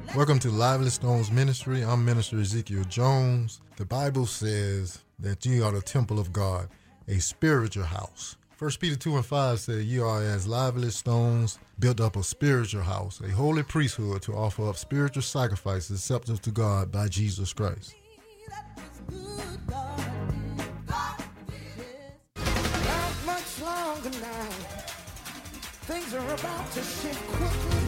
Welcome to Lively Stones Ministry. I'm Minister Ezekiel Jones. The Bible says that ye are the temple of God, a spiritual house. 1 Peter 2:5 says, ye are as lively stones, built up a spiritual house, a holy priesthood to offer up spiritual sacrifices acceptable to God by Jesus Christ. Not much longer now. Things are about to shift quickly.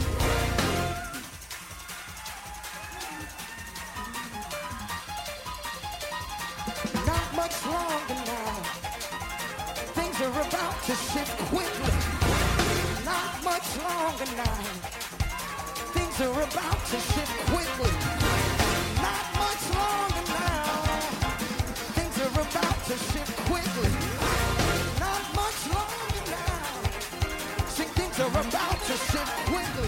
Not much longer now. Things are about to shift quickly. Not much longer now. Things are about to shift quickly. Not much longer now. Things are about to shift quickly. Not much longer now. See, things are about to shift quickly.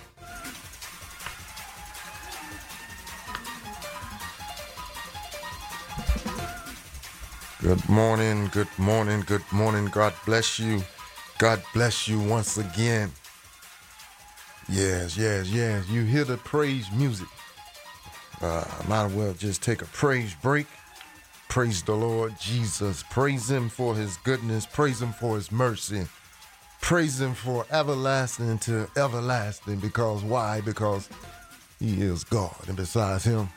Good morning, good morning, good morning. God bless you. God bless you once again. Yes. You hear the praise music. Might as well just take a praise break. Praise the Lord Jesus. Praise him for his goodness. Praise him for his mercy. Praise him for everlasting to everlasting. Because why? Because he is God. And besides him,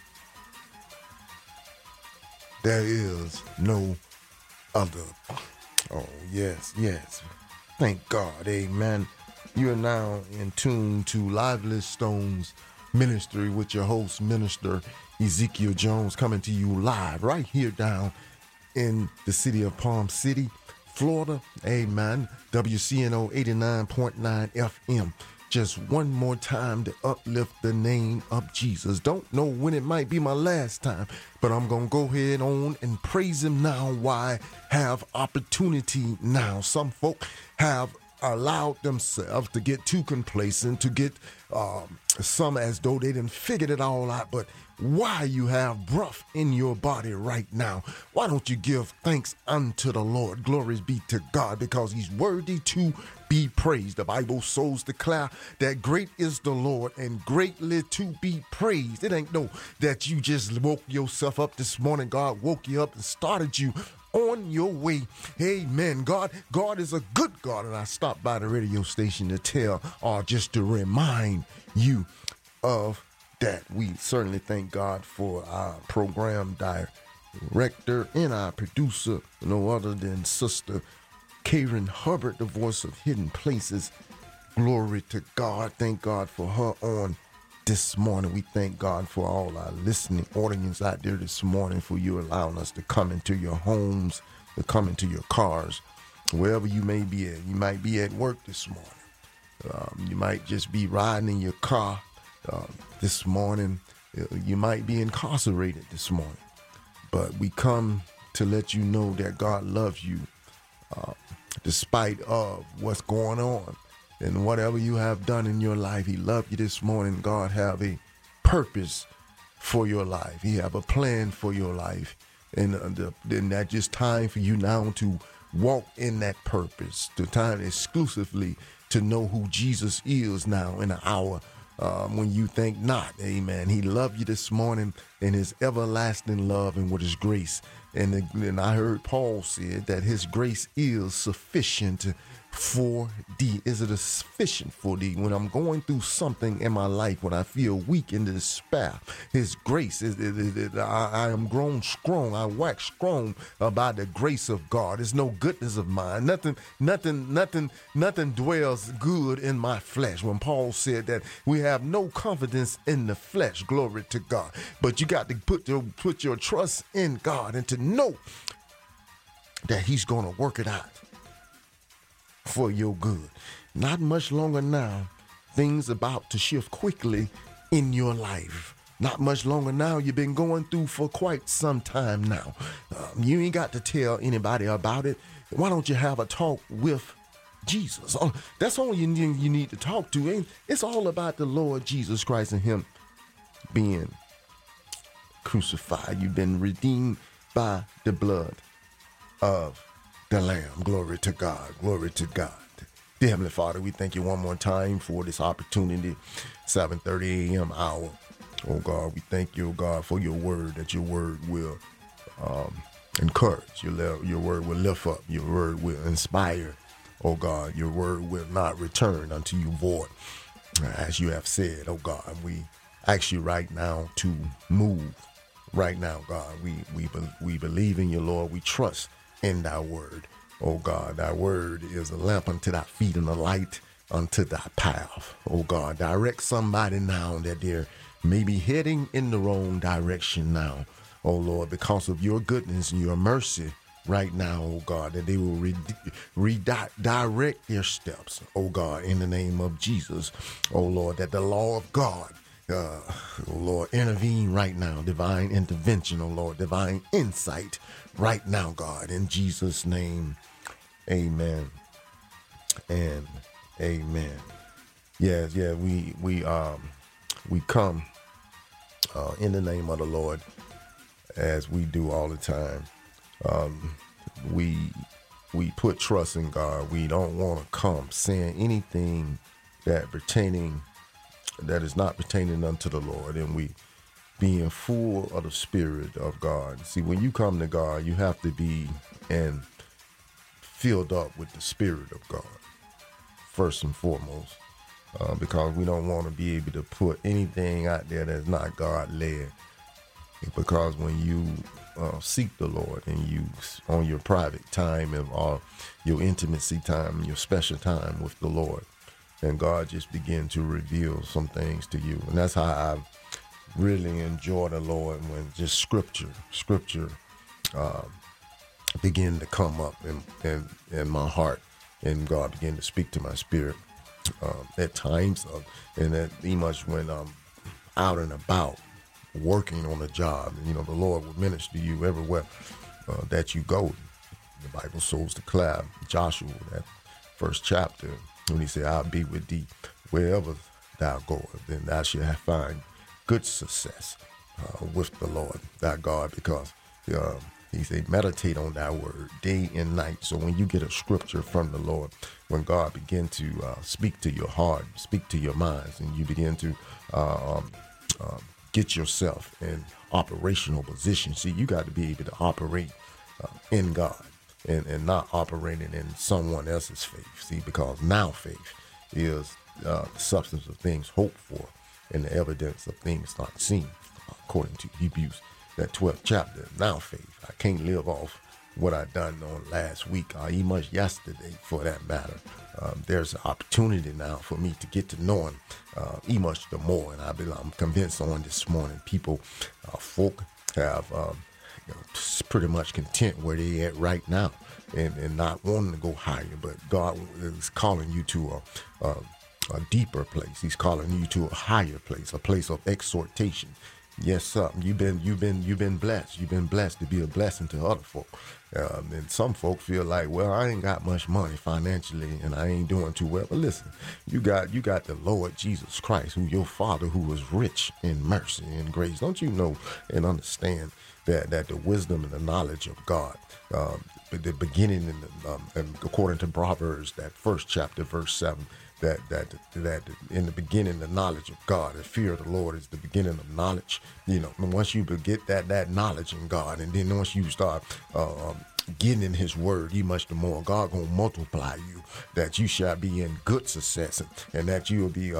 there is no other. Oh, yes. Thank God. Amen. You are now in tune to Lively Stones Ministry with your host, Minister Ezekiel Jones, coming to you live right here down in the city of Palm City, Florida. Amen. WCNO 89.9 FM. Just one more time to uplift the name of Jesus. Don't know when it might be my last time, but I'm going to go ahead on and praise him now. Why have opportunity now? Some folk have allowed themselves to get too complacent, to get some as though they didn't figured it all out. But why you have breath in your body right now, why don't you give thanks unto the Lord? Glory be to God, because he's worthy to be praised. The Bible souls declare that great is the Lord and greatly to be praised. It ain't no that you just woke yourself up this morning. God woke you up and started you on your way. Amen. God is a good God. And I stopped by the radio station to tell or just to remind you of that. We certainly thank God for our program director and our producer, no other than Sister Karen Hubbard, the voice of Hidden Places. Glory to God. Thank God for her on this morning. We thank God for all our listening audience out there this morning, for you allowing us to come into your homes, to come into your cars, wherever you may be at. You might be at work this morning. You might just be riding in your car this morning. You might be incarcerated this morning. But we come to let you know that God loves you despite of what's going on. And whatever you have done in your life, he loved you this morning. God have a purpose for your life. He have a plan for your life. And then that's just time for you now to walk in that purpose. The time exclusively to know who Jesus is now in an hour when you think not. Amen. He loved you this morning in his everlasting love and with his grace. And I heard Paul said that his grace is sufficient for thee. Is it sufficient for thee? When I'm going through something in my life, when I feel weak and despair, his grace is I am grown strong. I wax strong by the grace of God. It's no goodness of mine. Nothing dwells good in my flesh. When Paul said that we have no confidence in the flesh, glory to God. But you got to put your trust in God and to know that he's going to work it out for your good. Not much longer now. Things about to shift quickly in your life. Not much longer now. You've been going through for quite some time now. You ain't got to tell anybody about it. Why don't you have a talk with Jesus? That's all you need to talk to. It's all about the Lord Jesus Christ and him being crucified. You've been redeemed by the blood of the Lamb. Glory to God. Glory to God. Dear Heavenly Father, we thank you one more time for this opportunity, 7:30 a.m. hour. Oh God, we thank you, oh God, for your word, that your word will encourage, your word will lift up, your word will inspire. Oh God, your word will not return unto you void. As you have said, oh God, we ask you right now to move. Right now, God, we believe in you, Lord. We trust in thy word. Oh God, thy word is a lamp unto thy feet and a light unto thy path. Oh God, direct somebody now that they're maybe heading in the wrong direction now. Oh Lord, because of your goodness and your mercy right now, oh God, that they will redirect their steps, oh God, in the name of Jesus. Oh Lord, that the law of God, oh Lord, intervene right now, divine intervention, oh Lord, divine insight right now, God, in Jesus' name. Amen and amen. Yes, yeah, we come in the name of the Lord, as we do all the time. We put trust in God. We don't want to come saying anything that is not pertaining unto the Lord, and we being full of the Spirit of God. See, when you come to God, you have to be filled up with the Spirit of God, first and foremost, because we don't want to be able to put anything out there that's not God-led. Because when you seek the Lord and you on your private time or your intimacy time, your special time with the Lord, and God just begin to reveal some things to you. And that's how I really enjoy the Lord, when just scripture begin to come up in my heart, and God begin to speak to my spirit at times, and that much when I'm out and about working on a job. And, the Lord will minister to you everywhere that you go. The Bible shows declare, Joshua, that first chapter, when he said, I'll be with thee wherever thou goest, then thou shalt find good success with the Lord thy God, because he said, meditate on thy word day and night. So when you get a scripture from the Lord, when God begin to speak to your heart, speak to your minds, and you begin to get yourself in operational position. See, you got to be able to operate in God and not operating in someone else's faith. See, because now faith is the substance of things hoped for and the evidence of things not seen, according to Hebrews, that 12th chapter. Now faith. I can't live off what I done on last week or even much yesterday, for that matter. There's an opportunity now for me to get to know him much the more, and I'm convinced on this morning folk have pretty much content where they at right now, and not wanting to go higher. But God is calling you to a deeper place. He's calling you to a higher place, a place of exhortation. Yes, sir. You've been blessed. You've been blessed to be a blessing to other folk. And some folk feel like, well, I ain't got much money financially, and I ain't doing too well. But listen, you got the Lord Jesus Christ, who your Father, who was rich in mercy and grace. Don't you know and understand that the wisdom and the knowledge of God, the beginning and according to Proverbs, that first chapter, verse 7. That in the beginning, the knowledge of God, the fear of the Lord is the beginning of knowledge. And once you get that knowledge in God, and then once you start getting in his word, you much the more God gonna multiply you, that you shall be in good success, and that you will be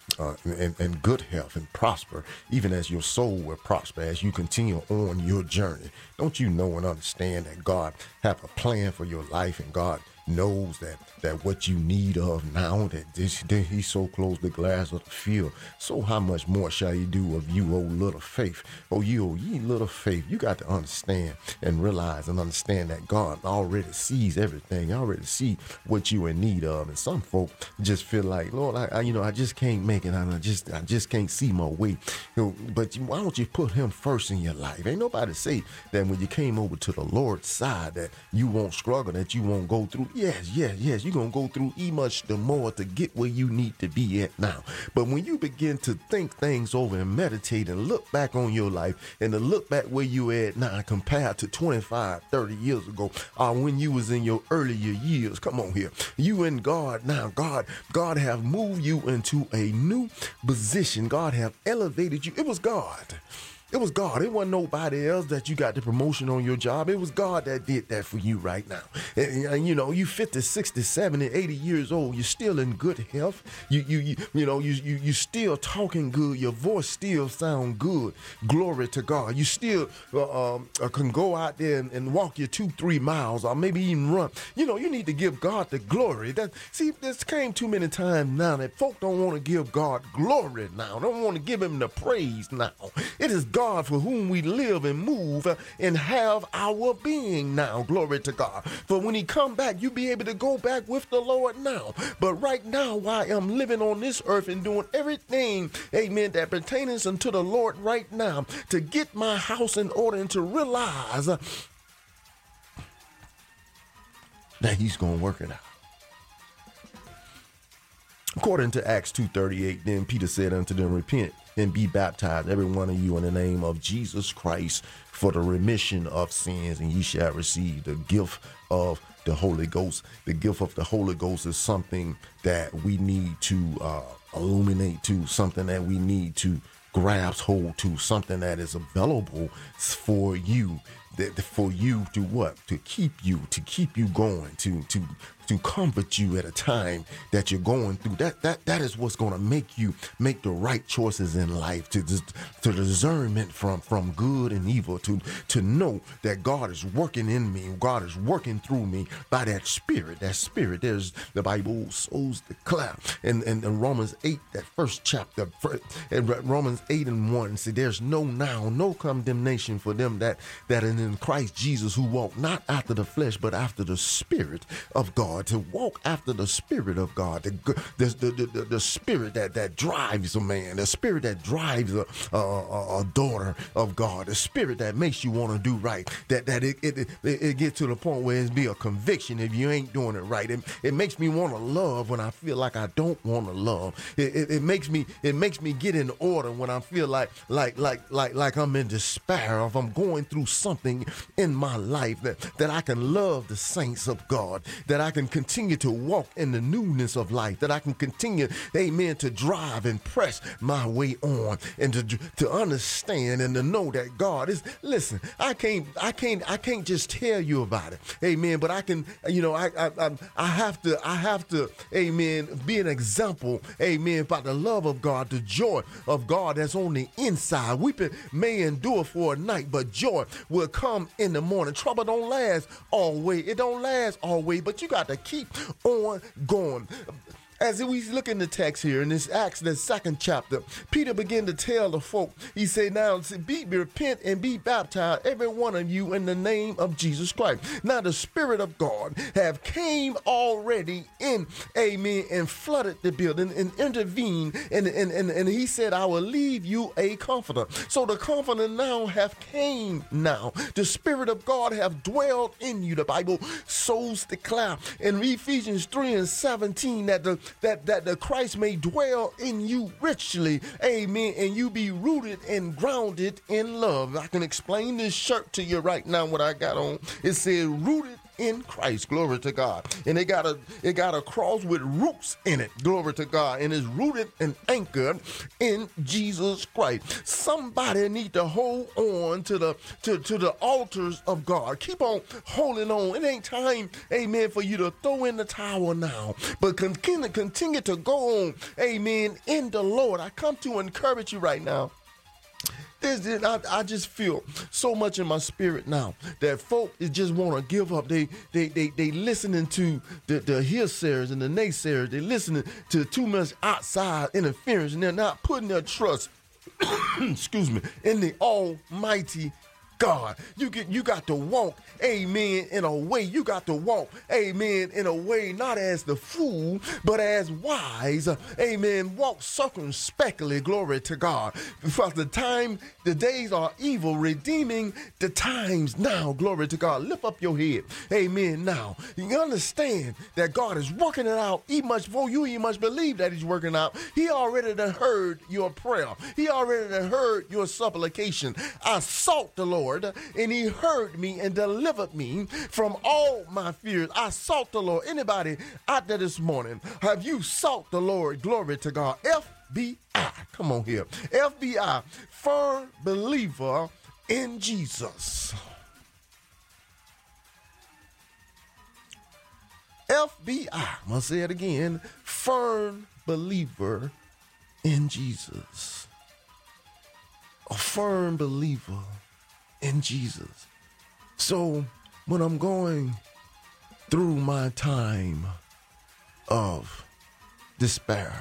in good health and prosper, even as your soul will prosper as you continue on your journey. Don't you know and understand that God have a plan for your life, and God knows that what you need of now, that he so close the glass of the field. So how much more shall he do of you, O little faith? Oh, ye little faith. You got to understand and realize and understand that God already sees everything. Already see what you in need of. And some folk just feel like, Lord, I just can't make it. I just can't see my way. But why don't you put him first in your life? Ain't nobody say that when you came over to the Lord's side that you won't struggle, that you won't go through. Yes. You're going to go through much the more to get where you need to be at now. But when you begin to think things over and meditate and look back on your life and to look back where you at now compared to 25, 30 years ago, when you was in your earlier years, come on here. You and God now, God have moved you into a new position. God have elevated you. It was God. It was God. It wasn't nobody else that you got the promotion on your job. It was God that did that for you right now. And you know, you 50, 60, 70, 80 years old. You're still in good health. You still talking good. Your voice still sound good. Glory to God. You still can go out there and walk your 2-3 miles or maybe even run. You know, you need to give God the glory. This came too many times now that folk don't want to give God glory now. Don't want to give him the praise now. It is God for whom we live and move and have our being now. Glory to God. For when he come back, you be able to go back with the Lord now. But right now, while I'm living on this earth and doing everything, amen, that pertains unto the Lord right now, to get my house in order and to realize that he's going to work it out. According to Acts 2:38, then Peter said unto them, repent and be baptized, every one of you, in the name of Jesus Christ for the remission of sins, and ye shall receive the gift of the Holy Ghost. The gift of the Holy Ghost is something that we need to illuminate to, something that we need to grasp hold to, something that is available for you. For you to what? To keep you going, to comfort you at a time that you're going through. That is what's going to make you make the right choices in life, to discernment from good and evil, to know that God is working in me, God is working through me by that spirit. There's the Bible shows declare in Romans 8, that first chapter, in Romans 8:1, see, there's no condemnation for them that in Christ Jesus, who walk not after the flesh but after the Spirit of God. To walk after the Spirit of God, the Spirit that drives a man, the Spirit that drives a daughter of God, the Spirit that makes you want to do right, that it gets to the point where it's be a conviction if you ain't doing it right. It makes me want to love when I feel like I don't want to love. It makes me get in order when I feel like I'm in despair, if I'm going through something in my life, that I can love the saints of God, that I can continue to walk in the newness of life, that I can continue, amen, to drive and press my way on, and to understand and to know that God is, listen, I can't just tell you about it, amen, but I can, I have to, amen, be an example, amen, by the love of God, the joy of God that's on the inside. Weeping may endure for a night, but joy will come in the morning. Trouble don't last always. It don't last always, but you got to keep on going. As we look in the text here in this Acts, the 2nd chapter, Peter began to tell the folk, he said, now repent and be baptized, every one of you, in the name of Jesus Christ. Now the Spirit of God have came already in, amen, and flooded the building and intervened, and he said, I will leave you a comforter. So the comforter now have came now. The Spirit of God have dwelled in you. The Bible shows declare in Ephesians 3:17 that the Christ may dwell in you richly, amen, and you be rooted and grounded in love. I can explain this shirt to you right now, what I got on. It says rooted in Christ, glory to God, and it got a cross with roots in it, glory to God, and it's rooted and anchored in Jesus Christ. Somebody need to hold on to the altars of God. Keep on holding on. It ain't time, amen, for you to throw in the towel now, but continue to go on, amen, in the Lord. I come to encourage you right now. I just feel so much in my spirit now that folk just want to give up. They listening to the hearsayers and the naysayers. They listening to too much outside interference, and they're not putting their trust, excuse me, in the Almighty God. You got to walk, amen, in a way. You got to walk, amen, in a way not as the fool, but as wise, amen. Walk circumspectly, glory to God. For the days are evil, redeeming the times now, glory to God. Lift up your head, amen. Now, you understand that God is working it out even much before you must believe that he's working out. He already done heard your prayer. He already done heard your supplication. I sought the Lord, and he heard me and delivered me from all my fears. I sought the Lord. Anybody out there this morning, have you sought the Lord? Glory to God. FBI, come on here. FBI, firm believer in Jesus. FBI, I'm going to say it again, firm believer in Jesus. A firm believer in Jesus. So when I'm going through my time of despair,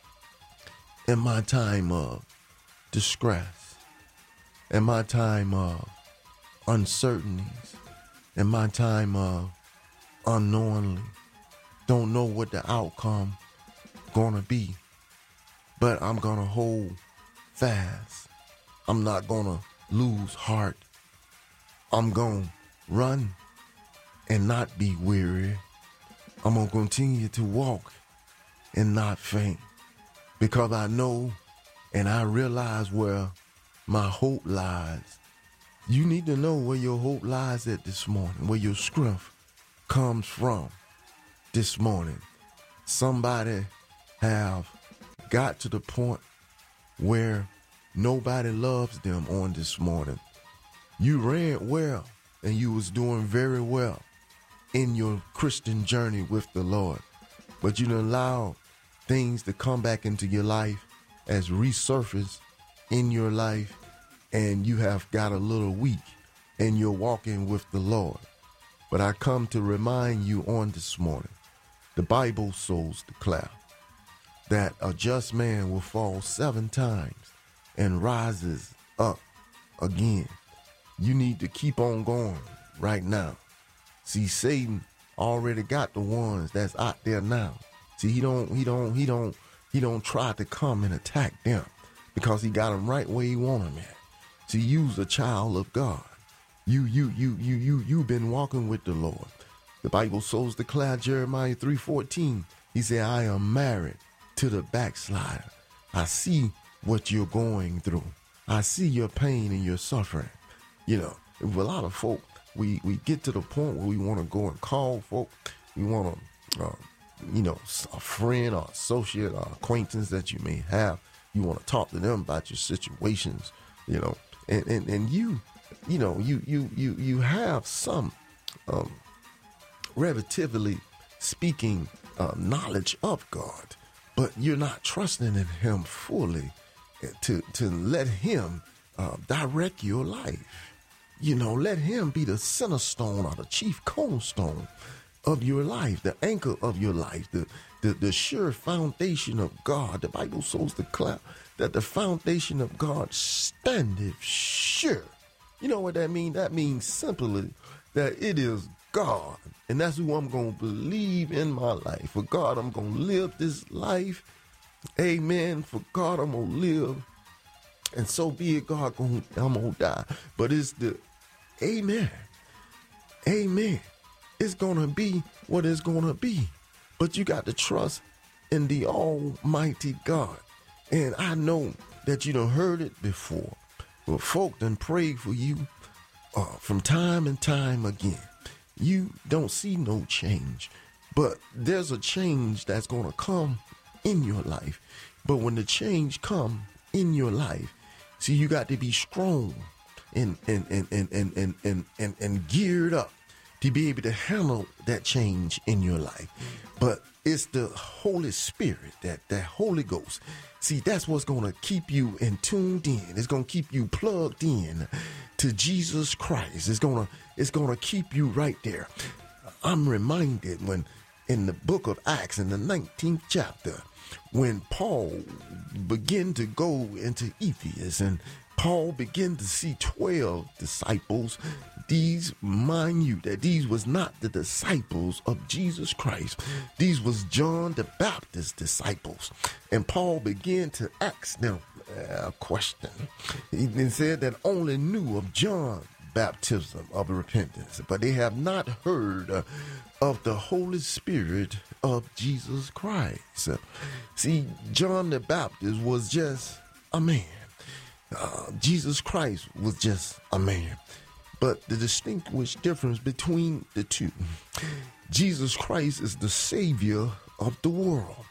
in my time of distress, in my time of uncertainties, in my time of unknowingly, don't know what the outcome gonna be, but I'm gonna hold fast. I'm not gonna lose heart. I'm gonna run and not be weary. I'm gonna continue to walk and not faint, because I know and I realize where my hope lies. You need to know where your hope lies at this morning, where your strength comes from this morning. Somebody have got to the point where nobody loves them on this morning. You ran well and you was doing very well in your Christian journey with the Lord, but you done allowed things to come back into your life as resurface in your life, and you have got a little weak and you're walking with the Lord. But I come to remind you on this morning, the Bible souls declare that a just man will fall 7 times and rises up again. You need to keep on going right now. See, Satan already got the ones that's out there now. See, he don't try to come and attack them, because he got them right where he want them at. See, you's a child of God. You've been walking with the Lord. The Bible souls declare, Jeremiah 3:14. He said, I am married to the backslider. I see what you're going through. I see your pain and your suffering. You know, with a lot of folk, we get to the point where we want to go and call folk. We want to, a friend or associate or acquaintance that you may have. You want to talk to them about your situations, and you have some, relatively speaking, knowledge of God, but you're not trusting in him fully to let him direct your life. Let him be the center stone or the chief cornerstone of your life, the anchor of your life, the sure foundation of God. The Bible souls declare that the foundation of God standeth sure. You know what that means? That means simply that it is God, and that's who I'm going to believe in my life. For God, I'm going to live this life. Amen. For God, I'm going to live. And so be it, God, I'm going to die. But it's the amen. Amen. It's going to be what it's going to be. But you got to trust in the Almighty God. And I know that you done heard it before. But folk done prayed for you from time and time again. You don't see no change. But there's a change that's going to come in your life. But when the change come in your life, see, you got to be strong and geared up to be able to handle that change in your life. But it's the Holy Spirit, that Holy Ghost. See, that's what's going to keep you in tuned in. It's going to keep you plugged in to Jesus Christ. It's going to keep you right there. I'm reminded when in the book of Acts, in the 19th chapter, when Paul began to go into Ephesus, and Paul began to see 12 disciples. These, mind you, that these was not the disciples of Jesus Christ. These was John the Baptist's disciples. And Paul began to ask them a question. He said that only knew of John baptism of repentance, but they have not heard of the Holy Spirit of Jesus Christ. See, John the Baptist was just a man. Jesus Christ was just a man. But the distinguished difference between the two, Jesus Christ is the Savior of the world.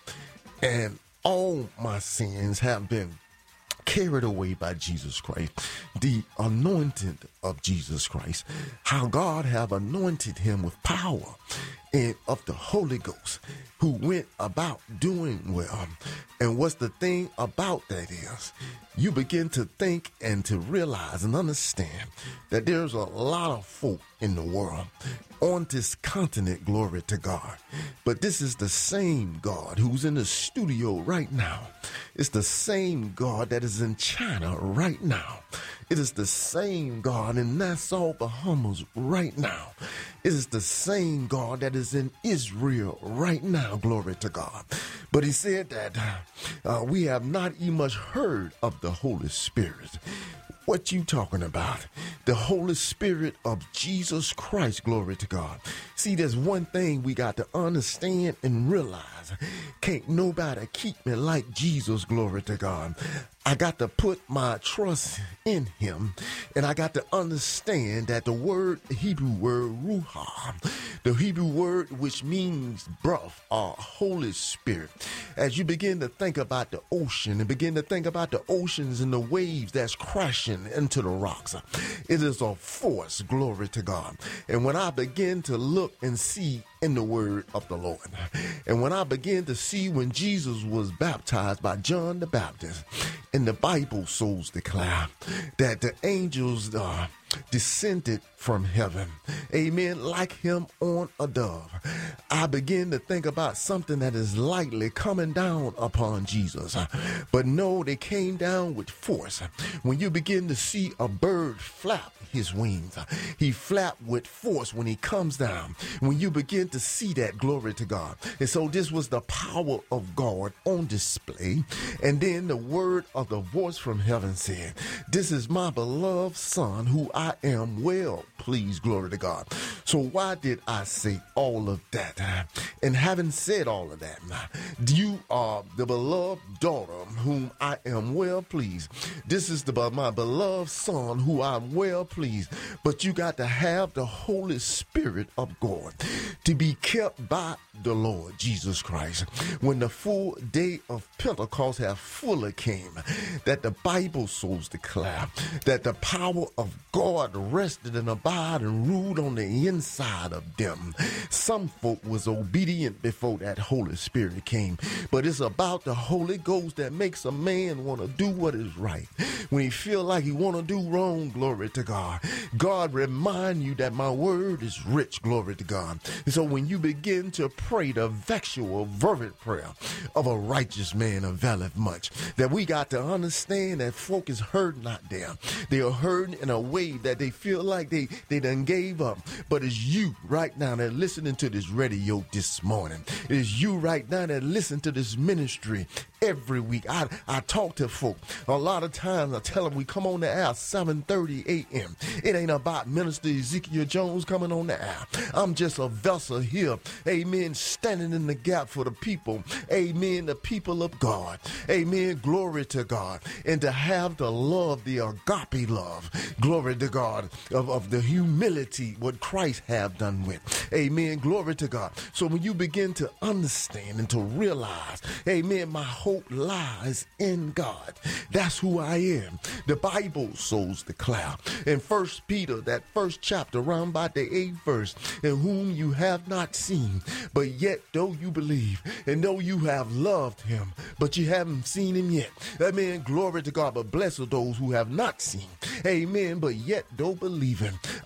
And all my sins have been carried away by Jesus Christ, the anointed of Jesus Christ, how God have anointed him with power and of the Holy Ghost, who went about doing well. And what's the thing about that is, you begin to think and to realize and understand that there's a lot of folk in the world on this continent, glory to God. But this is the same God who's in the studio right now. It's the same God that is in China right now. It is the same God in Nassau, Bahamas right now. It is the same God that is in Israel right now, glory to God. But he said that we have not even much heard of the Holy Spirit. What you talking about? The Holy Spirit of Jesus Christ, glory to God. See, there's one thing we got to understand and realize. Can't nobody keep me like Jesus, glory to God. I got to put my trust in him, and I got to understand that the word, the Hebrew word, ruha, the Hebrew word which means breath, or Holy Spirit. As you begin to think about the ocean and begin to think about the oceans and the waves that's crashing into the rocks, it is a force, glory to God. And when I begin to look and see in the word of the Lord, and when I begin to see when Jesus was baptized by John the Baptist, and the Bible souls declare that the angels descended from heaven, amen, like him on a dove, I begin to think about something that is lightly coming down upon Jesus. But no, they came down with force. When you begin to see a bird flap his wings, he flapped with force when he comes down. When you begin to see that, glory to God. And so this was the power of God on display. And then the word of the voice from heaven said, "This is my beloved son who I am well pleased," glory to God. So why did I say all of that? And having said all of that, you are the beloved daughter whom I am well pleased. This is my beloved son who I'm well pleased. But you got to have the Holy Spirit of God to be kept by the Lord Jesus Christ. When the full day of Pentecost have fully came, that the Bible souls declare that the power of God rested and abide and ruled on the inside of them. Some folk was obedient before that Holy Spirit came, but it's about the Holy Ghost that makes a man want to do what is right. When he feel like he want to do wrong, glory to God, God remind you that my word is rich, glory to God. And so when you begin to pray the effectual fervent prayer of a righteous man availeth much, that we got to understand that folk is hurting out there. They are hurting in a way that they feel like they done gave up. But it's you right now that listening to this radio this morning. It is you right now that listen to this ministry every week. I talk to folk. A lot of times I tell them we come on the air 7:30 a.m. It ain't about Minister Ezekiel Jones coming on the air. I'm just a vessel here, amen, standing in the gap for the people, amen, the people of God, amen, glory to God. And to have the love, the agape love, glory to God, of the humility, what Christ have done with, amen, glory to God. So when you begin to understand and to realize, amen, my hope lies in God. That's who I am. The Bible souls declare in 1 Peter, that first chapter, around by the 8th verse, in whom you have not seen, but yet though you believe, and though you have loved him, but you haven't seen him yet. Amen, glory to God. But blessed are those who have not seen, amen, but yet though believing.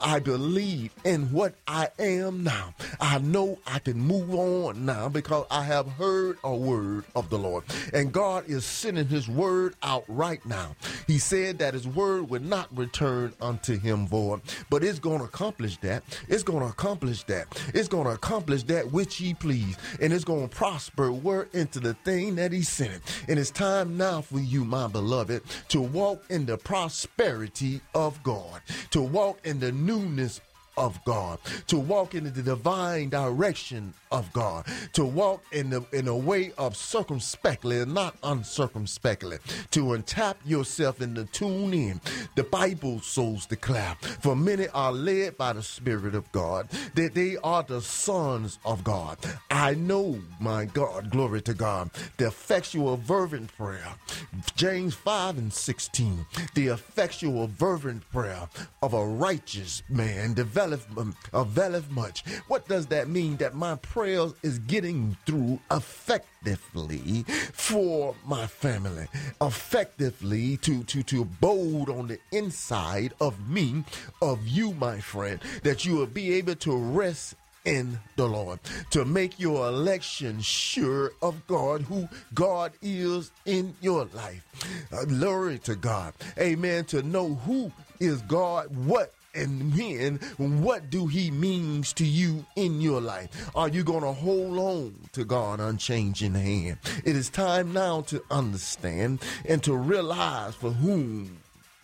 I believe in what I am now. I know I can move on now because I have heard a word of the Lord. And God is sending his word out right now. He said that his word would not return unto him void, but it's going to accomplish that. It's going to accomplish that. It's going to accomplish that which he pleased. And it's going to prosper word into the thing that he sent it. And it's time now for you, my beloved, to walk in the prosperity of God, to walk in the newness of God, to walk in the divine direction of God, to walk in a way of circumspectly and not uncircumspectly, to untap yourself and to tune in. The Bible souls declare, for many are led by the Spirit of God, that they are the sons of God. I know, my God, glory to God, the effectual fervent prayer, James 5:16, the effectual fervent prayer of a righteous man availeth much. What does that mean? That my prayers is getting through effectively for my family, effectively to abode on the inside of me, of you, my friend, that you will be able to rest in the Lord, to make your election sure of God, who God is in your life. Glory to God. Amen. To know who is God, what and when, what do he means to you in your life? Are you going to hold on to God unchanging hand? It is time now to understand and to realize for whom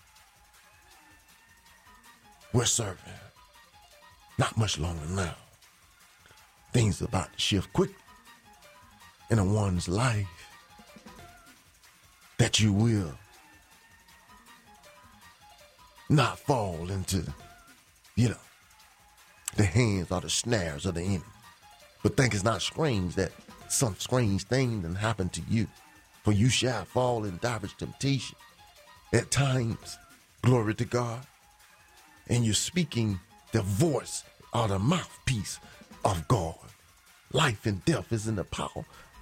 we're serving. Not much longer now. Things are about to shift quickly in a one's life, that you will not fall into, the hands or the snares of the enemy. But think it's not strange that some strange thing done happen to you. For you shall fall in diverse temptation at times. Glory to God. And you're speaking the voice or the mouthpiece of God. Life and death is in the power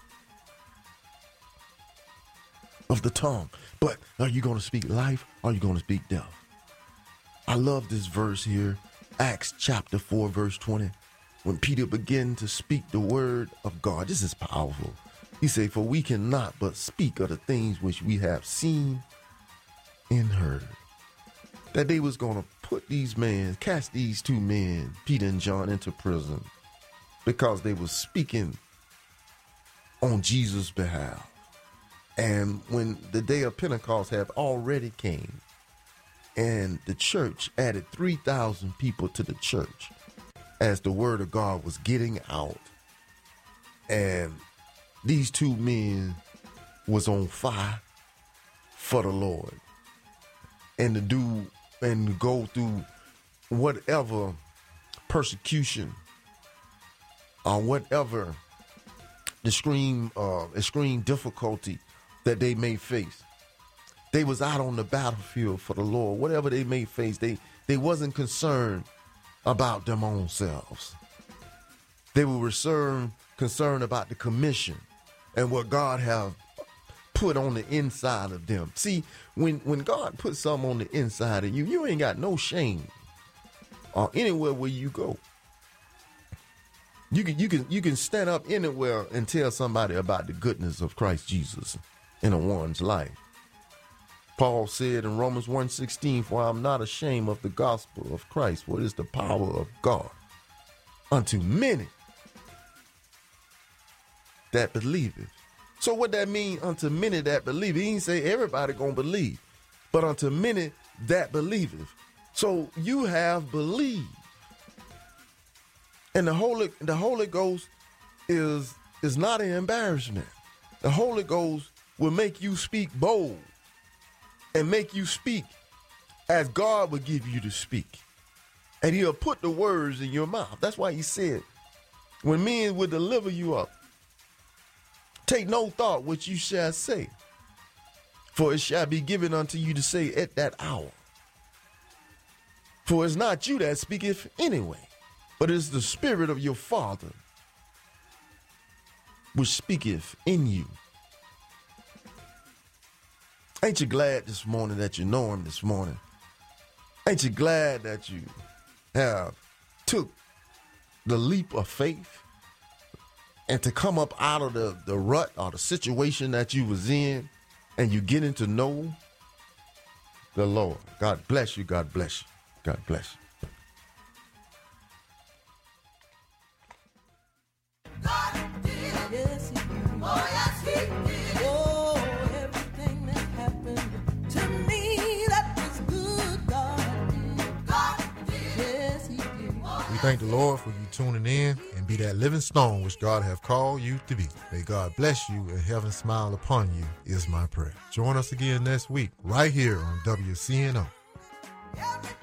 of the tongue. But are you going to speak life or are you going to speak death? I love this verse here, Acts chapter 4, verse 20. When Peter began to speak the word of God, this is powerful. He said, for we cannot but speak of the things which we have seen and heard. That they was going to put these men, cast these two men, Peter and John, into prison because they were speaking on Jesus' behalf. And when the day of Pentecost had already came, and the church added 3,000 people to the church as the word of God was getting out. And these two men was on fire for the Lord. And to do and go through whatever persecution or whatever extreme difficulty that they may face. They was out on the battlefield for the Lord. Whatever they may face, they wasn't concerned about them own selves. They were concerned about the commission and what God have put on the inside of them. See, when God puts something on the inside of you, you ain't got no shame or anywhere where you go. You can stand up anywhere and tell somebody about the goodness of Christ Jesus in a one's life. Paul said in Romans 1:16, for I am not ashamed of the gospel of Christ, for it is the power of God unto many that believeth. So what that mean, unto many that believe? He ain't say everybody gonna believe, but unto many that believeth. So you have believed. And the Holy Ghost is not an embarrassment. The Holy Ghost will make you speak bold and make you speak as God would give you to speak. And he'll put the words in your mouth. That's why he said, when men will deliver you up, take no thought what you shall say, for it shall be given unto you to say at that hour. For it's not you that speaketh anyway, but it's the Spirit of your Father which speaketh in you. Ain't you glad this morning that you know him this morning? Ain't you glad that you have took the leap of faith and to come up out of the rut or the situation that you was in, and you getting to know the Lord. God bless you. God bless you. God bless you. Yes, he did. Oh, yes, he did. Oh, everything that happened to me, that was good, God did. God did. Yes, he did. We thank the Lord for you tuning in and be that living stone which God have called you to be. May God bless you and heaven smile upon you is my prayer. Join us again next week right here on WCNO. Everything